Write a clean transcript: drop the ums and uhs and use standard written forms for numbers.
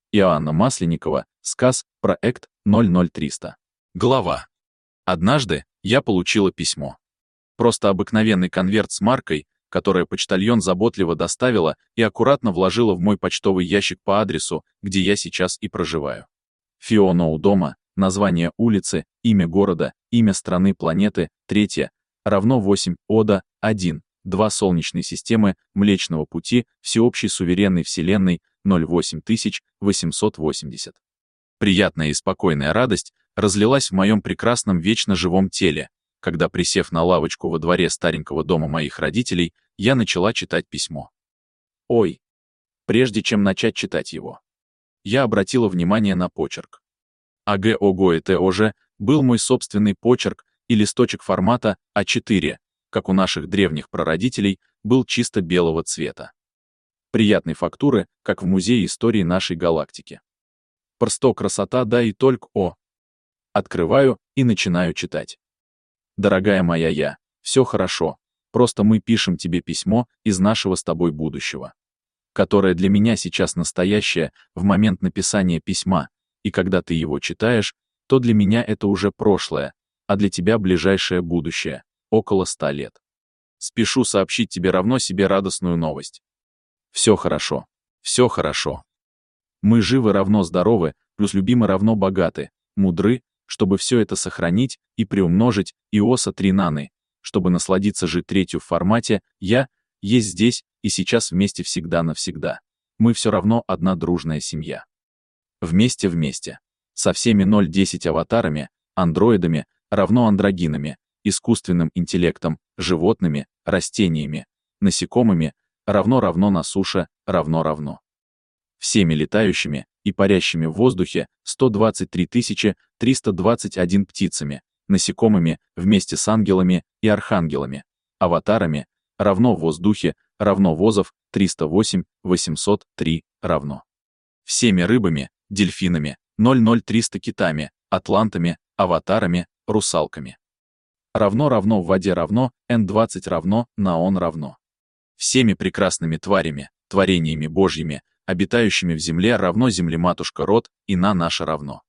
Иоанна Масленникова, сказ, проект 00300. Глава. Однажды я получила письмо. Просто обыкновенный конверт с маркой, которое почтальон заботливо доставила и аккуратно вложила в мой почтовый ящик по адресу, где я сейчас и проживаю. Фиона у дома, название улицы, имя города, имя страны планеты, 3, равно 8, Ода, 1, 2 Солнечной системы, Млечного Пути, всеобщей суверенной Вселенной, 08880. Приятная и спокойная радость разлилась в моем прекрасном вечно живом теле, когда, присев на лавочку во дворе старенького дома моих родителей, я начала читать письмо. Ой! Прежде чем начать читать его, я обратила внимание на почерк. АГОГОЭТОЖ был мой собственный почерк и листочек формата А4, как у наших древних прародителей, был чисто белого цвета. Приятной фактуры, как в Музее истории нашей галактики. Просто красота, да и только о. Открываю и начинаю читать. Дорогая моя все хорошо, просто мы пишем тебе письмо из нашего с тобой будущего, которое для меня сейчас настоящее в момент написания письма, и когда ты его читаешь, то для меня это уже прошлое, а для тебя ближайшее будущее, около 100 лет. Спешу сообщить тебе равно себе радостную новость. Все хорошо, все хорошо. Мы живы равно здоровы, плюс любимы равно богаты, мудры, чтобы все это сохранить и приумножить, Иоса 3 наны, чтобы насладиться жить третью в формате «Я» есть здесь и сейчас вместе всегда навсегда. Мы все равно одна дружная семья. Вместе, со всеми 0.10 аватарами, андроидами, равно андрогинами, искусственным интеллектом, животными, растениями, насекомыми, равно на суше, равно. Всеми летающими и парящими в воздухе 123 321 птицами, насекомыми вместе с ангелами и архангелами, аватарами, равно в воздухе, равно возов 308 803 равно. Всеми рыбами, дельфинами, 00300 китами, атлантами, аватарами, русалками. Равно в воде равно, N20 равно, наон равно. Всеми прекрасными тварями, творениями Божьими, обитающими в земле равно землематушка род, и на наша равно.